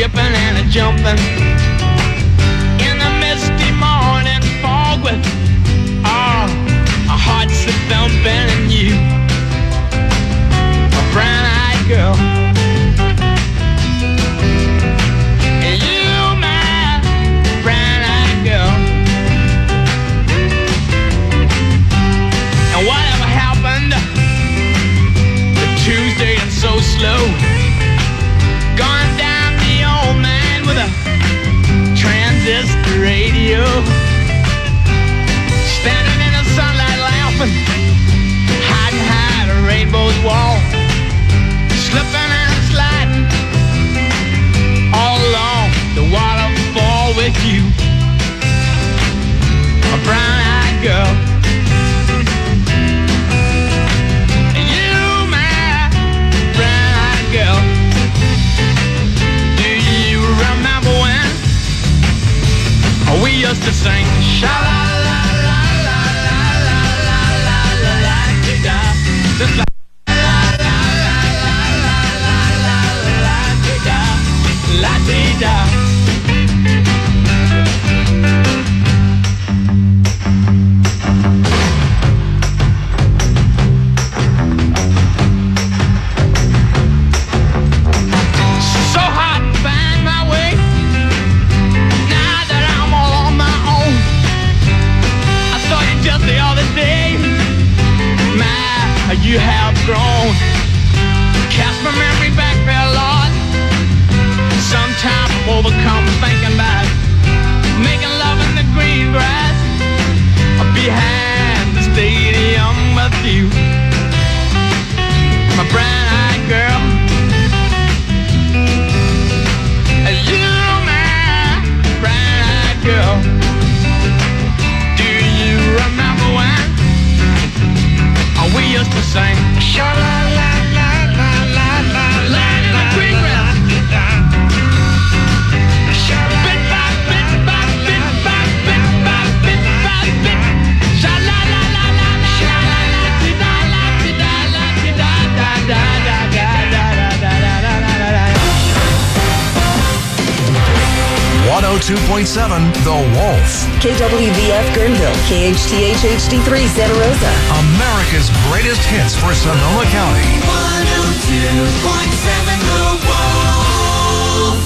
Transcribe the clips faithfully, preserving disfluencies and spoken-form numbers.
skipping and a jumping in the misty morning fog with oh, our hearts a thumping and you, a brown-eyed girl. And you, my brown-eyed girl. And whatever happened to Tuesday and so slow? Gone down the old man with a transistor radio, standing in the sunlight laughing, hiding behind a rainbow's wall, slipping and sliding all along the waterfall with you, a brown-eyed girl. And you, my brown-eyed girl. We used to sing sha la la la la la la la la la la da, just like la la la la la la la la da, la dee da. You have grown. Cast my memory back there, Lord. Sometimes I'm overcome thinking about making love in the green grass behind the stadium with you, my brown-eyed girl. You, my brown-eyed girl. Do you remember when we used to sing sha la la la la la la la in the green grass, bit by bit by bit by bit by bit by bit, sha la la la la la la la di da la di da la di da da da da da da da da da da. one oh two point seven The Wolf. K W V F Guerneville, K H T H H D three Santa Rosa. America's greatest hits for Sonoma County. one oh two point seven The Wolf.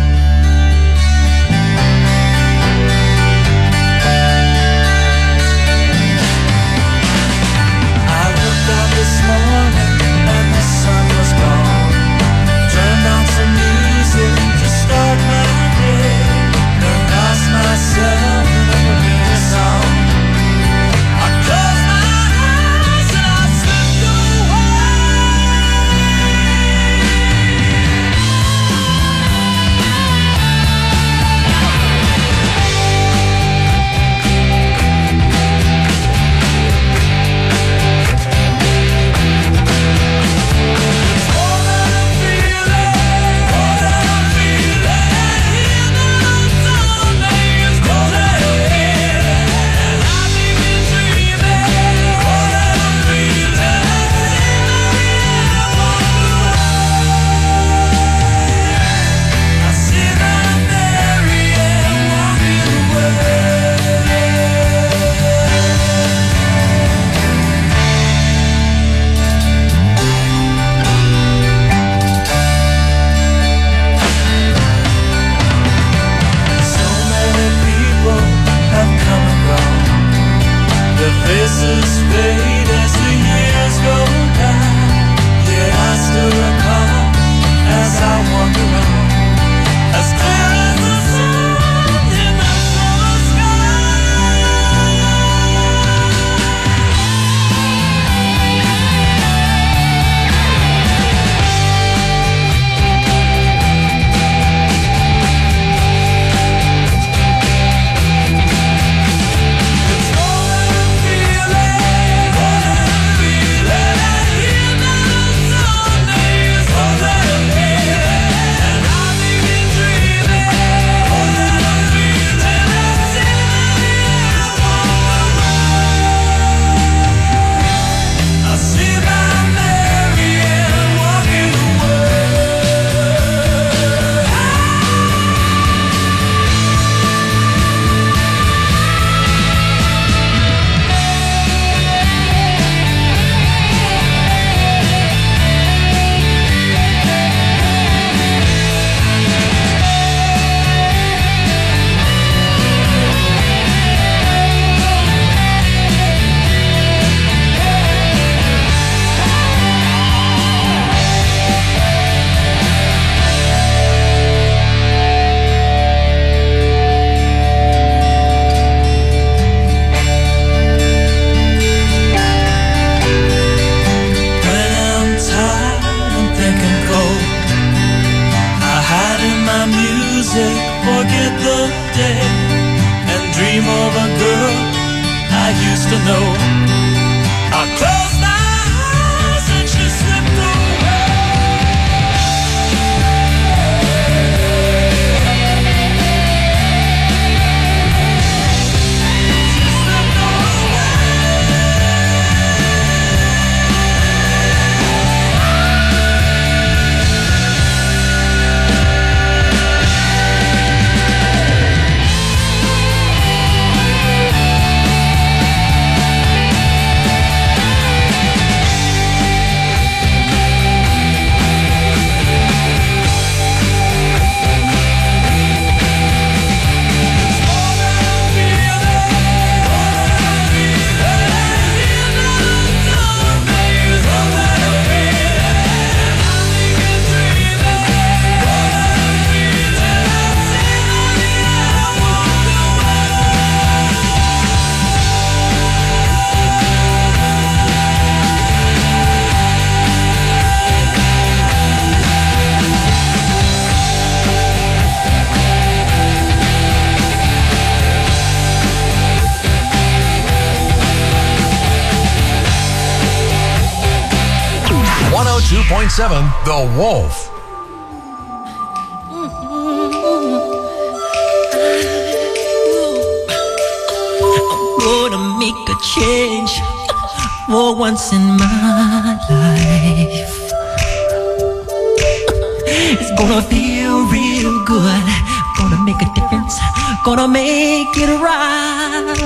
I looked out this morning and the sun was gone. Turned on some music to start my day. Lost myself in a little song. I closed my eyes and I slipped away. music, forget the day, and dream of a girl I used to know. I closed my eyes and she slipped away. She slipped one oh two point seven The Wolf. Gonna make a change for once in my life. It's gonna feel real good. Gonna make a difference. Gonna make it right.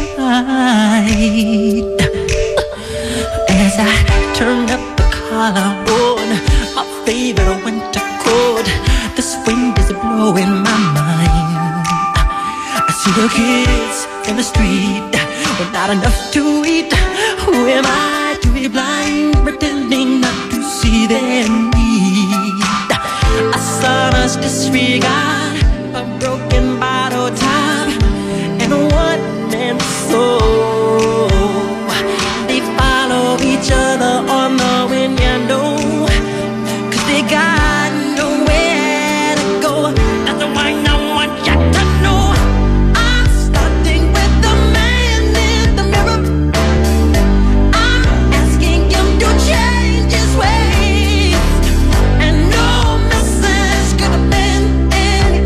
As I turn up the collar on my favorite winter coat, this wind is blowing my mind. I see the kids in the street with not enough to eat. Who am I to be blind, pretending not to see their need? A sonorous disregard, a broken bottle top, and a one-man soul. They follow each other on the wind, you know, 'cause they got nowhere to go. That's why I want you to know I'm starting with the man in the mirror. I'm asking him to change his ways, and no message could have been any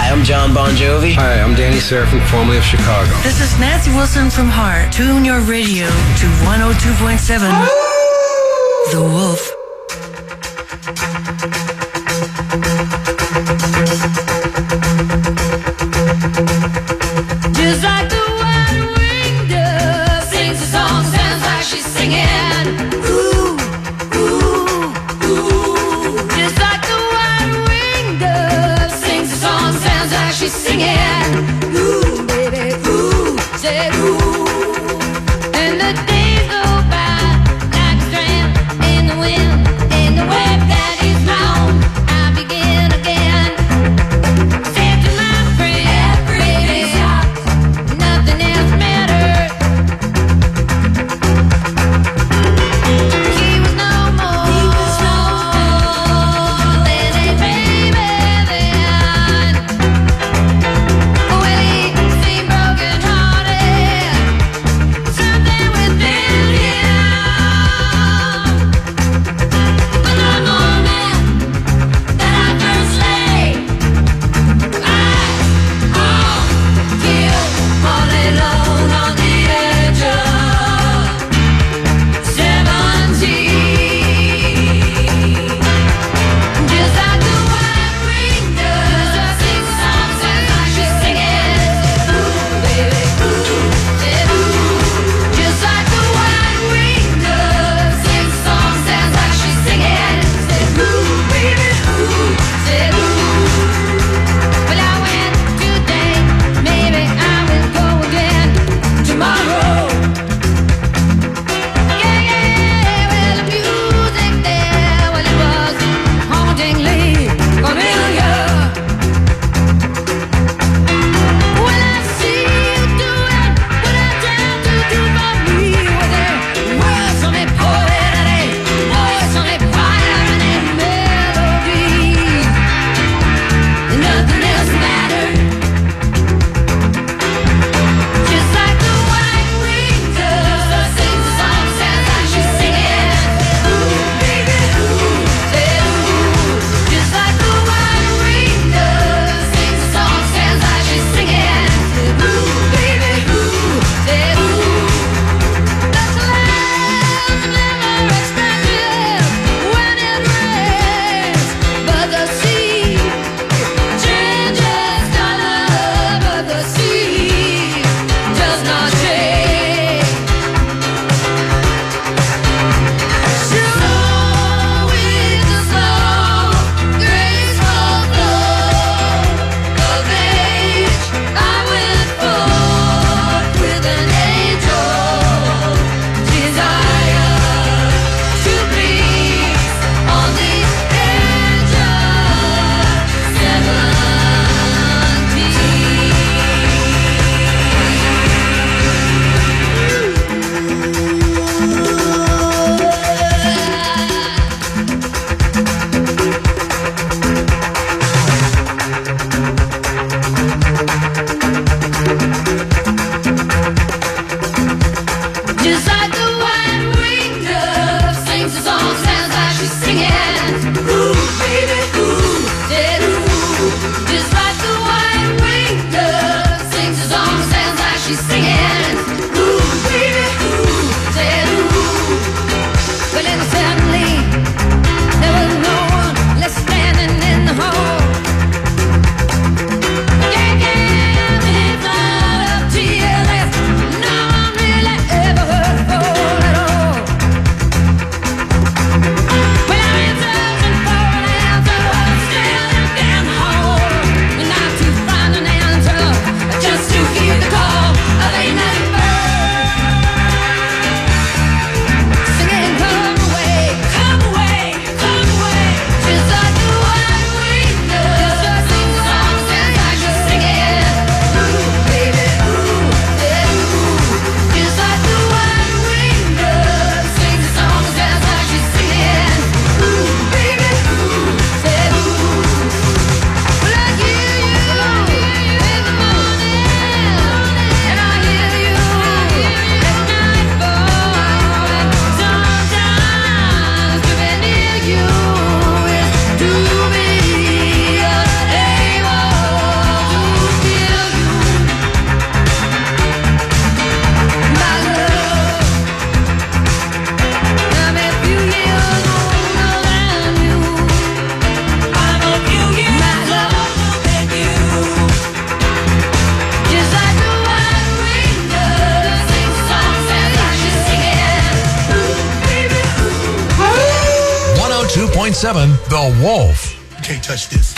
Hi, I'm John Bon Jovi. Hi, I'm Danny Serafin, formerly of Chicago. This is Nancy Wilson from Heart. Tune your radio to one oh two point seven. The Wolf. Just like the white-winged dove sings a song, sounds like she's singing. Ooh, ooh, ooh. Just like the white-winged dove sings a song, sounds like she's singing. Ooh, baby, ooh, say ooh. And the days go by like a strand in the wind. point seven The Wolf. You can't touch this.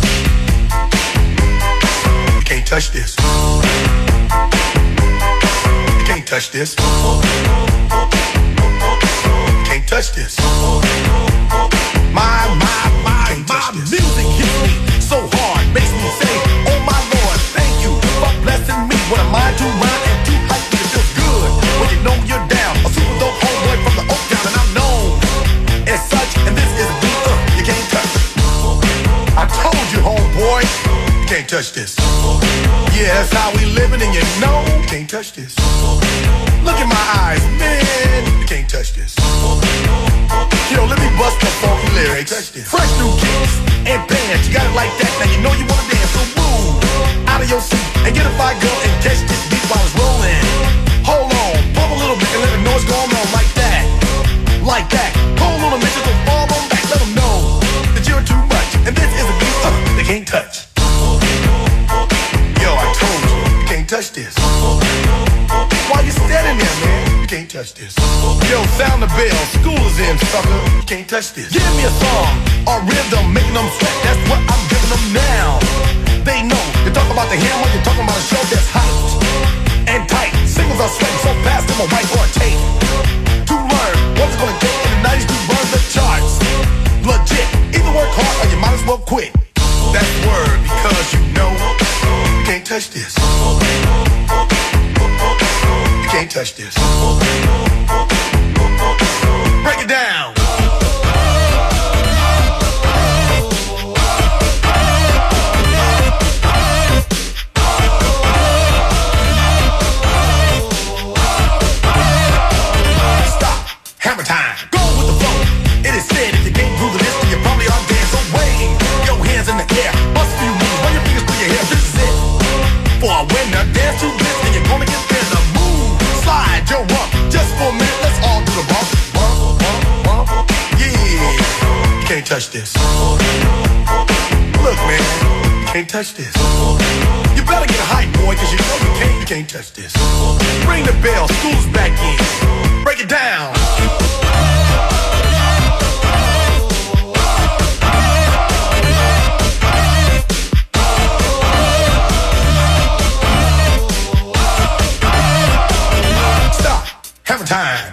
You can't touch this. You can't touch this. You can't touch this. My, my, my, my music hits me so hard, makes me say, oh my Lord, thank you for blessing me. What a mind to rhyme and to hype, it feels good when you know you're down. A super dope homeboy from the Oak Town, and I'm known as such. And this is a beat uh, you can't touch. I told you, homeboy, you can't touch this. Yeah, that's how we living, and you know you can't touch this. Look in my eyes, man, you can't touch this. Yo, let me bust the funky lyrics. Fresh new kicks and bands, you got it like that. Now you know you wanna dance, so move out of your seat and get a fire girl and catch this beat while it's rolling. Hold on, pump a little bit and let them know what's going on like that, like that. Hold on a minute, just fall on back, let them know that you're too much. And this is a beat uh, they can't touch. Yo, I told you, you can't touch this. Why you standing there, man? You can't touch this. Yo, sound the bell, school is in, sucker. You can't touch this. Give me a song, a rhythm, making them sweat. That's what I'm giving them now. They know, you're talking about the hammer, you're talking about a show that's hyped and tight. Singles are sweating so fast, them a white or a tape. To learn what's it gonna take in the nineties to burn the charts. Legit, either work hard or you might as well quit. That's word, because you know you can't touch this. You can't touch this. Break it down. Stop. Hammer time. Go with the flow. It is said if you can't groove the list, then you probably are dead. So wave your hands in the air. Bust a few moves. Run your fingers through your hair. This is it. For a winner, dance to this, and you're gonna get there. The move, slide your rump. Just for a minute, let's all do the bump. Bump, bump, bump. Yeah. You can't touch this. Look, man, you can't touch this. You better get hype, boy, cause you know you can't, you can't touch this. Ring the bell, school's back in. Break it down. Hammer time.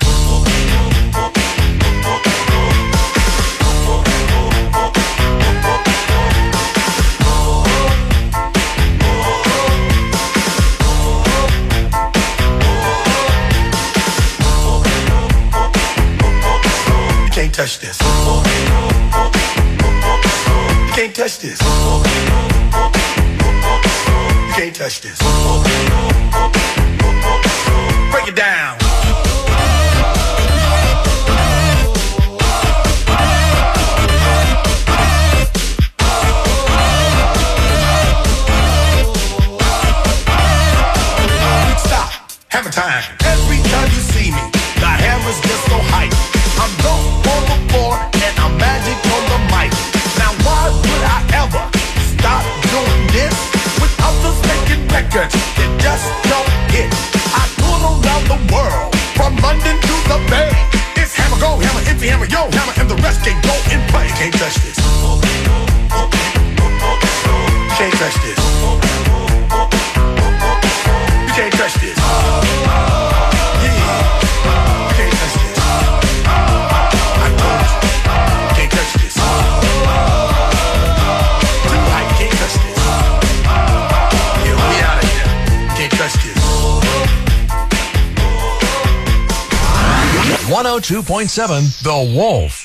You can't touch this. You can't touch this. You can't touch this. Break it down. Hammer time. Every time you see me, the hammer's just so hype. I'm dope on the floor and I'm magic on the mic. Now why would I ever stop doing this? With others making records that just don't hit. I tour around the world, from London to the Bay. It's hammer go, hammer empty, hammer yo, hammer, and the rest can go and play. Can't touch this. Can't touch this. You can't touch this. one oh two point seven The Wolf.